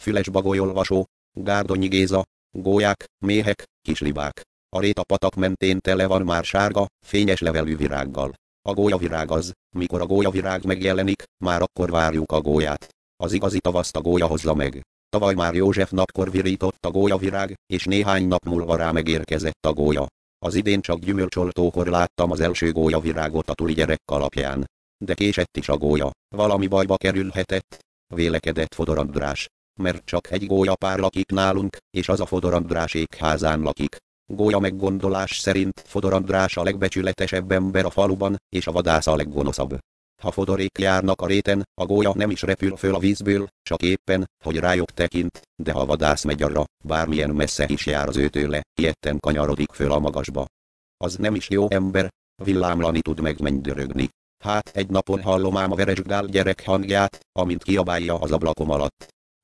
Füles Bagolyolvasó, Gárdonyi Géza, gólyák, méhek, kislibák. A rét a patak mentén tele van már sárga, fényes levelű virággal. A gólyavirág az, mikor a gólyavirág megjelenik, már akkor várjuk a gólyát. Az igazi tavaszt a gólya hozza meg. Tavaly már József napkor virított a gólyavirág, és néhány nap múlva rá megérkezett a gólya. Az idén csak gyümölcsoltókor láttam az első gólyavirágot a tuli gyerek kalapján. De késett is a gólya, valami bajba kerülhetett, vélekedett Fodor András. Mert csak egy gólyapár lakik nálunk, és az a Fodor Andrásék házán lakik. Gólya meggondolás szerint Fodor András a legbecsületesebb ember a faluban, és a vadász a leggonoszabb. Ha Fodorék járnak a réten, a gólya nem is repül föl a vízből, csak éppen, hogy rájuk tekint, de ha a vadász megy arra, bármilyen messze is jár az őtőle, ilyetten kanyarodik föl a magasba. Az nem is jó ember, villámlani tud meg mennydörögni. Hát egy napon hallom ám a Veresgál gyerek hangját, amint kiabálja az ablakom alatt.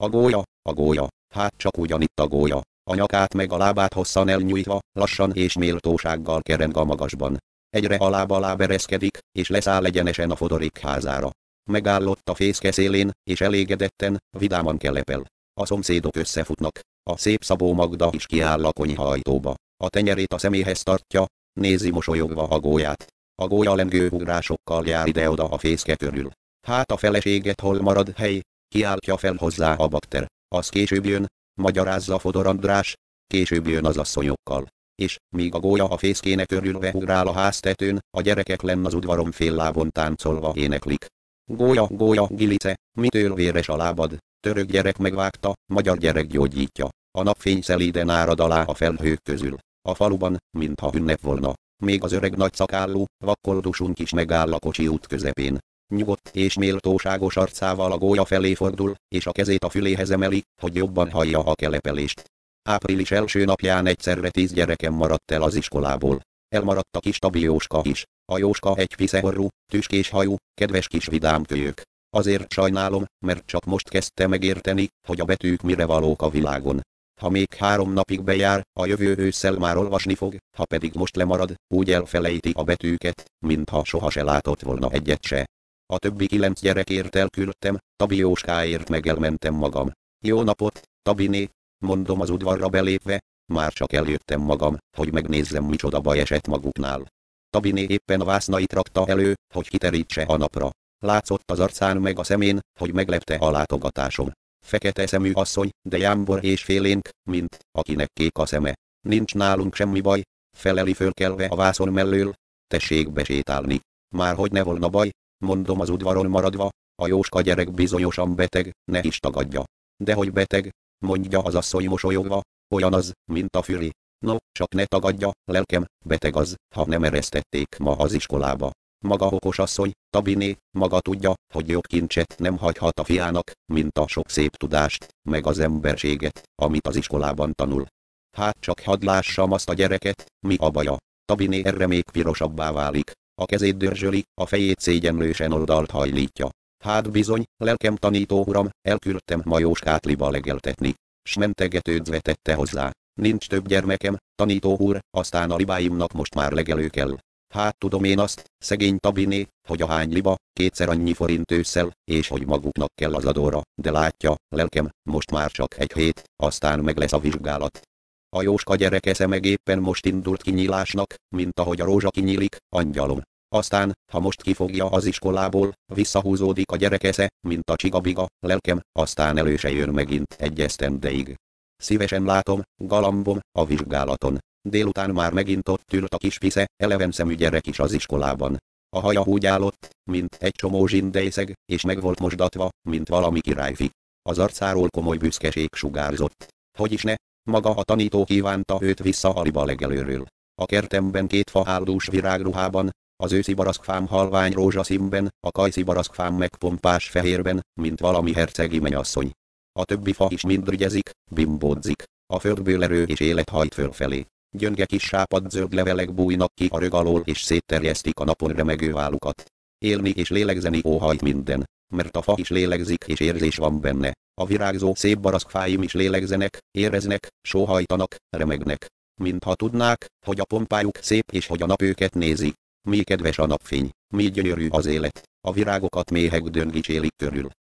A gólya, hát csak ugyanitt a gólya. A nyakát meg a lábát hosszan elnyújtva, lassan és méltósággal kereng a magasban. Egyre a lába alá ereszkedik, és leszáll egyenesen a Fodorék házára. Megállott a fészke szélén, és elégedetten, vidáman kelepel. A szomszédok összefutnak, a szép Szabó Magda is kiáll a konyha ajtóba. A tenyerét a szeméhez tartja, nézi mosolyogva a gólyát. A gólya lengő ugrásokkal jár ide-oda a fészke körül. Hát a feleséget hol marad hely, kiáltja fel hozzá a bakter. Az később jön, magyarázza Fodor András, később jön az asszonyokkal. És, míg a gólya a fészkének örülve ugrál a háztetőn, a gyerekek lenn az udvaron fél lábon táncolva éneklik. Gólya, Gilice, mitől véres a lábad? Török gyerek megvágta, magyar gyerek gyógyítja. A napfény szelíden árad alá a felhők közül. A faluban, mintha ünnep volna. Még az öreg nagyszakállú, vakkoldusunk is megáll a kocsi út közepén. Nyugodt és méltóságos arcával a gólya felé fordul, és a kezét a füléhez emeli, hogy jobban hallja a kelepelést. Április első napján egyszerre 10 gyerekem maradt el az iskolából. Elmaradt a kis Tabi Jóska is. A Jóska egy fiszehorrú, tüskés hajú, kedves kis vidám kölyök. Azért sajnálom, mert csak most kezdte megérteni, hogy a betűk mire valók a világon. Ha még 3 napig bejár, a jövő ősszel már olvasni fog, ha pedig most lemarad, úgy elfelejti a betűket, mintha soha se látott volna egyet se. A többi 9 gyerekért elküldtem, Tabi Jóskáért meg elmentem magam. Jó napot, Tabiné, mondom az udvarra belépve, már csak eljöttem magam, hogy megnézzem micsoda baj esett maguknál. Tabiné éppen a vásznait rakta elő, hogy kiterítse a napra. Látszott az arcán meg a szemén, hogy meglepte a látogatásom. Fekete szemű asszony, de jámbor és félénk, mint akinek kék a szeme. Nincs nálunk semmi baj, feleli fölkelve a vászon mellől, tessék besétálni. Már hogy ne volna baj, mondom az udvaron maradva, a Jóska gyerek bizonyosan beteg, ne is tagadja. Dehogy beteg, mondja az asszony mosolyogva, olyan az, mint a füri. No, csak ne tagadja, lelkem, beteg az, ha nem eresztették ma az iskolába. Maga okos asszony, Tabiné, maga tudja, hogy jobb kincset nem hagyhat a fiának, mint a sok szép tudást, meg az emberséget, amit az iskolában tanul. Hát csak hadd lássam azt a gyereket, mi a baja. Tabiné erre még pirosabbá válik. A kezét dörzsöli, a fejét szégyenlősen oldalt hajlítja. Hát bizony, lelkem tanító uram, elküldtem ma Jóskát liba legeltetni. S mentegetődzve tette hozzá. Nincs több gyermekem, tanító úr, aztán a libáimnak most már legelő kell. Hát tudom én azt, szegény Tabiné, hogy a hány liba, 2-szer annyi forint ősszel, és hogy maguknak kell az adóra, de látja, lelkem, most már csak 1 hét, aztán meg lesz a vizsgálat. A Jóska gyerek esze meg éppen most indult kinyílásnak, mint ahogy a rózsa kinyílik, angyalom. Aztán, ha most kifogja az iskolából, visszahúzódik a gyerek esze, mint a csigabiga, lelkem, aztán elő se jön megint 1 esztendeig. Szívesen látom, galambom, a vizsgálaton. Délután már megint ott ült a kis fisze, eleven szemű gyerek is az iskolában. A haja úgy állott, mint egy csomó zsindejszeg, és meg volt mosdatva, mint valami királyfi. Az arcáról komoly büszkeség sugárzott. Hogyis ne, maga a tanító kívánta őt vissza a liba legelőről. A kertemben 2 fa áldós virágruhában, az őszi barackfám halvány rózsaszínben, a kajszi barackfám meg pompás fehérben, mint valami hercegi menyasszony. A többi fa is mind rigyezik, bimbódzik. A földből erő és élet hajt fölfelé. Gyönge kis sápadzöld levelek bújnak ki a rög alól és szétterjesztik a napon remegő válukat. Élni és lélegzeni óhajt minden, mert a fa is lélegzik és érzés van benne. A virágzó szép barackfáim is lélegzenek, éreznek, sóhajtanak, remegnek. Mintha tudnák, hogy a pompájuk szép és hogy a nap őket nézi. Mi kedves a napfény, mi gyönyörű az élet, a virágokat méhek döngicsélik körül.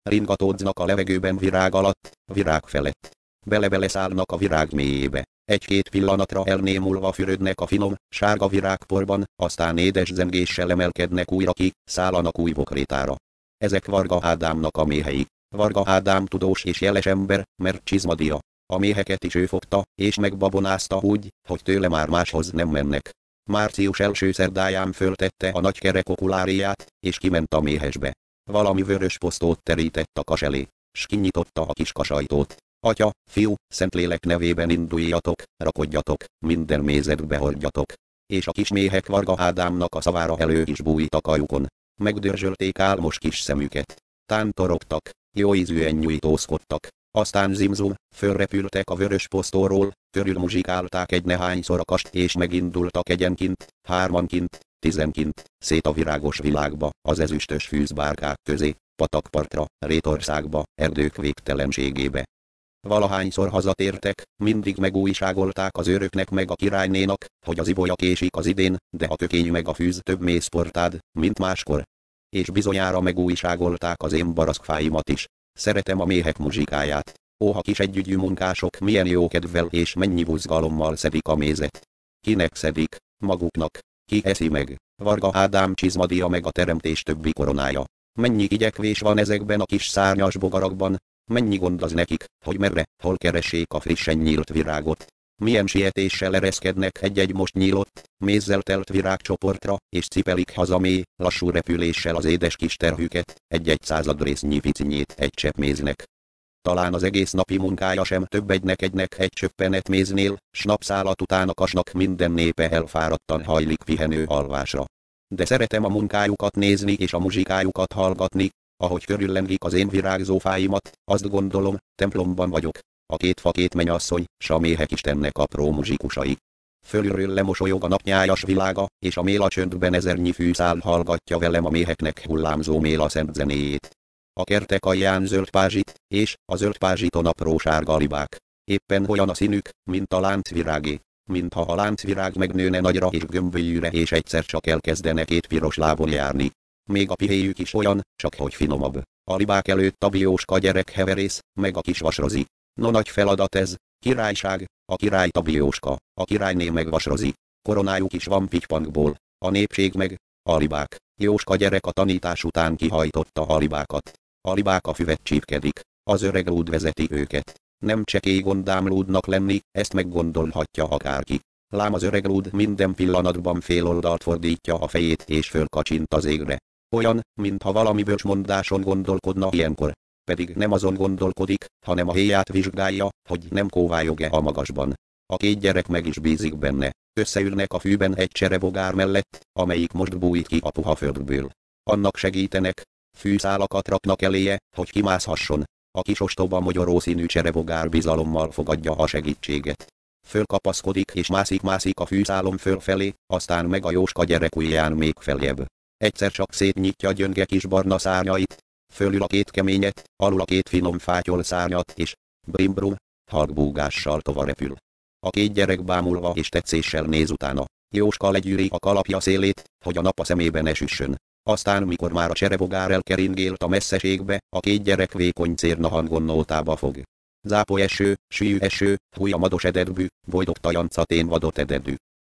ringatódznak a levegőben virág alatt, virág felett. Bele-bele szállnak a virág mélyébe. Egy-két pillanatra elnémulva fürödnek a finom, sárga virágporban, aztán édes zengéssel emelkednek újra ki, szállanak új bokrétára. Ezek Varga Ádámnak a méhei. Varga Ádám tudós és jeles ember, mert csizmadia. A méheket is ő fogta, és megbabonázta úgy, hogy tőle már máshoz nem mennek. Március első szerdáján föltette a nagy kerek okuláriát, és kiment a méhesbe. Valami vörös posztót terített a kas elé, s kinyitotta a kis kasajtót. Atya, fiú, Szentlélek nevében induljatok, rakodjatok, minden mézetbe hordjatok. És a kis méhek Varga Ádámnak a szavára elő is bújtak a lyukon. Megdörzsölték álmos kis szemüket. Tántorogtak, jó ízűen nyújtózkodtak. Aztán zimzum, fölrepültek a vörös posztóról, körülmuzsikálták egy nehányszor a kast és megindultak egyenként, hármanként, tizenként, szét a virágos világba, az ezüstös fűzbárkák közé, patakpartra, rétországba, erdők végtelenségébe. Valahányszor hazatértek, mindig megújságolták az őröknek meg a királynénak, hogy az ibolya késik az idén, de a tökény meg a fűz több mészportád, mint máskor. És bizonyára megújságolták az én baraszkfáimat is. Szeretem a méhek muzsikáját. Ó, ha kis együgyű munkások milyen jó kedvel és mennyi buzgalommal szedik a mézet. Kinek szedik? Maguknak. Ki eszi meg? Varga Ádám csizmadia meg a teremtés többi koronája. Mennyi igyekvés van ezekben a kis szárnyas bogarakban, mennyi gond az nekik, hogy merre, hol keressék a frissen nyílt virágot. Milyen sietéssel ereszkednek egy-egy most nyílott, mézzel telt virágcsoportra, és cipelik haza mély, lassú repüléssel az édes kis terhüket, egy-egy századrésznyi picinyét egy csepp méznek. Talán az egész napi munkája sem több egynek egy csöppenet méznél, s napszálat után a kasnak minden népe elfáradtan hajlik pihenő alvásra. De szeretem a munkájukat nézni és a muzsikájukat hallgatni, ahogy körüllengik az én virágzó fáimat, azt gondolom, templomban vagyok. A két fa két mennyasszony, s a méhek Istennek apró muzsikusai. Fölülről lemosolyog a napnyájas világa, és a méla csöndben ezernyi fűszál hallgatja velem a méheknek hullámzó méla szent zenéjét. A kertek alján zöld pázsit, és a zöld pázsiton apró sárga libák. Éppen olyan a színük, mint a láncvirágé. Mintha a láncvirág megnőne nagyra és gömbölyűre és egyszer csak elkezdene két piros lábon járni. Még a pihéjük is olyan, csak hogy finomabb. A libák előtt a bióska gyerek heverész, meg a kis vasrozi. No, nagy feladat ez, királyság, a király Tabióska, a királyné meg vasrozi. Koronájuk is van pitypankból, a népség meg, a libák. Jóska gyerek a tanítás után kihajtotta a libákat. A libák a füvet csípkedik, az öreg lúd vezeti őket. Nem csekély gondám lúdnak lenni, ezt meggondolhatja akárki. Lám az öreg lúd minden pillanatban fél oldalt fordítja a fejét és fölkacsint az égre. Olyan, mintha valami bölcsmondáson gondolkodna ilyenkor. Pedig nem azon gondolkodik, hanem a héját vizsgálja, hogy nem kóvályog-e a magasban. A két gyerek meg is bízik benne. Összeülnek a fűben egy cserebogár mellett, amelyik most bújt ki a puha földből. Annak segítenek, fűszálakat raknak eléje, hogy kimászhasson. A kis ostoba mogyoró színű cserebogár bizalommal fogadja a segítséget. Fölkapaszkodik és mászik a fűszálon fölfelé, aztán meg a Jóska gyerek ujján még feljebb. Egyszer csak szétnyitja gyönge kis barna szárnyait, fölül a két keményet, alul a két finom fátyol szárnyat, és brimbrum, halkbúgással tovarepül. A két gyerek bámulva és tetszéssel néz utána. Jóska legyűri a kalapja szélét, hogy a nap a szemében ne süssön. Aztán, mikor már a cserebogár elkeringélt a messzeségbe, a két gyerek vékony cérna hangon nótába fog. Zápoly eső, sűjű eső, húj a mados ededbű, bojdog tajanca tén vadot ededű.